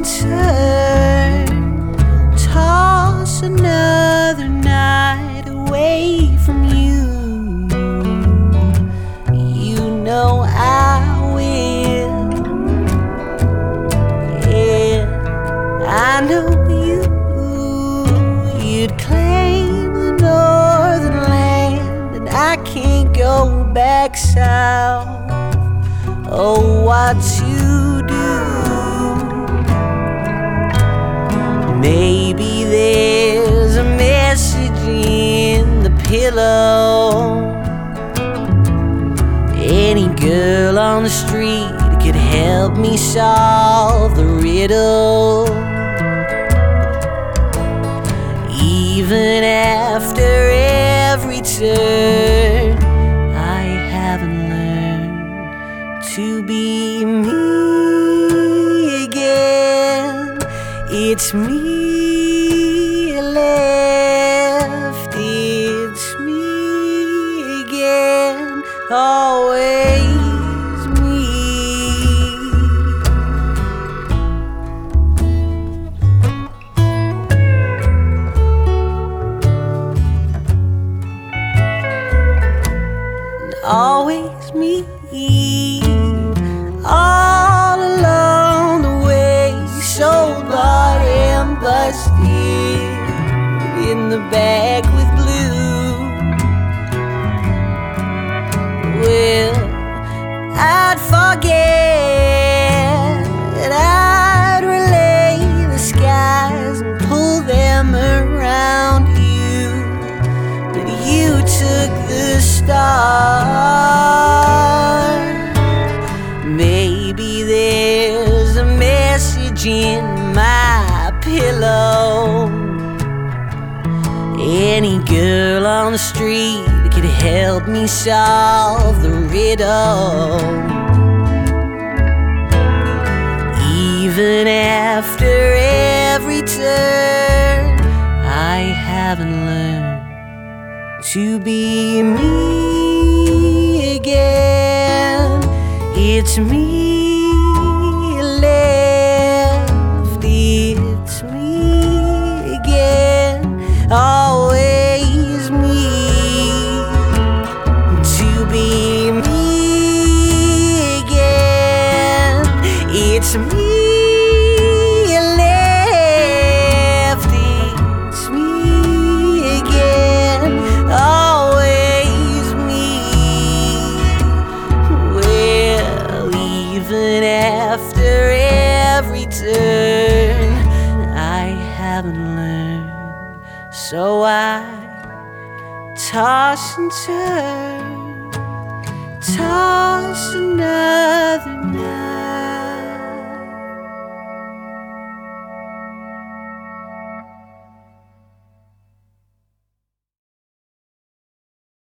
turn, toss another night away from you. You know I will. Yeah, I know you'd claim the northern land, and I can't go back south. Oh, what you do? Maybe there's a message in the pillow. Any girl on the street could help me solve the riddle. Even after every turn, I haven't learned to be me again. It's me left, it's me again, always me. Always me, all along the way, sold, bought, and busted, in the bag with blue. Well, I'd forget, I'd relay the skies and pull them around you, but you took the stars. Maybe there's a message in my pillow. Any girl on the street could help me solve the riddle. Even after every turn, I haven't learned to be me again. It's me left, it's me again, always me. To be me again, it's me left, it's me again, always me. Well, even after every turn, I haven't learned, so I toss and turn, toss another night.